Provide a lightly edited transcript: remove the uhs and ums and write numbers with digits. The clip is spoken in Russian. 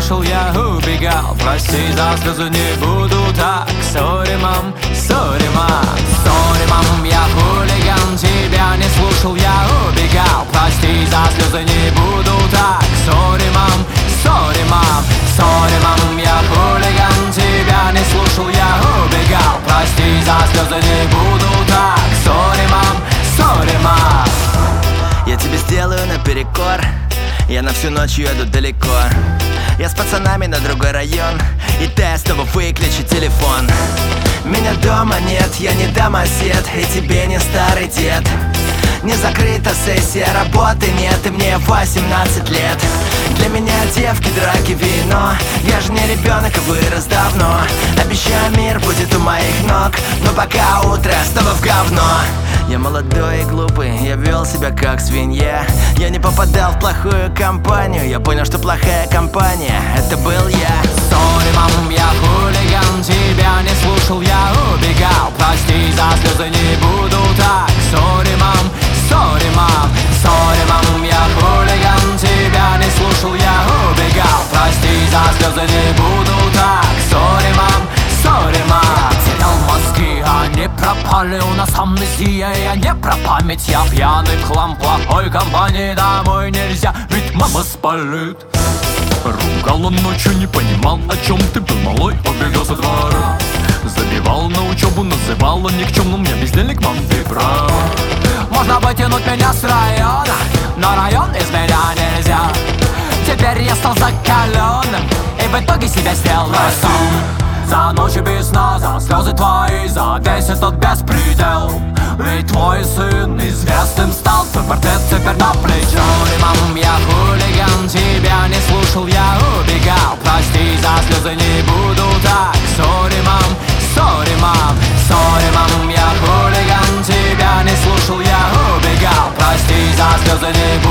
слушал, я убегал. Прости, за слезы не буду так. Сори, мам, сори, мам. Сори, мам, я хулиган. Тебя не слушал, я убегал. Прости, за слезы не буду так. Сори, мам, сори, мам. Сори, мам, я хулиган. Тебя не слушал, я убегал. Прости, за слезы не буду так. Сори, мам, сори, мам. Я тебе сделаю наперекор. Я на всю ночь еду далеко. Я с пацанами на другой район. И тестово выключи телефон. Меня дома нет, я не домосед. И тебе не старый дед. Не закрыта сессия, работы нет. И мне 18 лет. Для меня девки, драки, вино. Я же не ребенок и вырос давно. Обещаю, мир будет у моих ног. Но пока утро снова в говно. Я молодой и глупый, я вел себя как свинья. Я не попадал в плохую компанию. Я понял, что плохая компания — это был я. Сори, мам, я хулиган. Тебя не слушал, я убегал. Прости, за слезы не буду так. Сори, мам, сори, мам. Сори, мам, я хулиган. Тебя не слушал, я убегал. Прости, за слезы не буду так. Сори, мам, сори, мам. Потерял мозги, они пропали. У нас амнезия, я не про память. Я пьяный хлам, плохой компании. Домой нельзя, ведь мама спалит. Ругала ночью, не понимал, о чем ты был малой. Убегал со двора, забивал на учебу, называла никчемным. Я бездельник, мам, ты прав. Можно вытянуть меня с района, но район из меня нельзя. Теперь я стал закаленным и в итоге себя сделал ростом. За ночи без сна, за слезы твои, за весь этот беспредел. Ведь твой сын известным стал, твой портрет теперь на плечо. Сори, мам, я хулиган, тебя не слушал, я убегал. Прости, за слезы не буду так. Сори, мам, сори, мам. Сори, мам, я хулиган, тебя не слушал, я убегал. Прости, за слезы не буду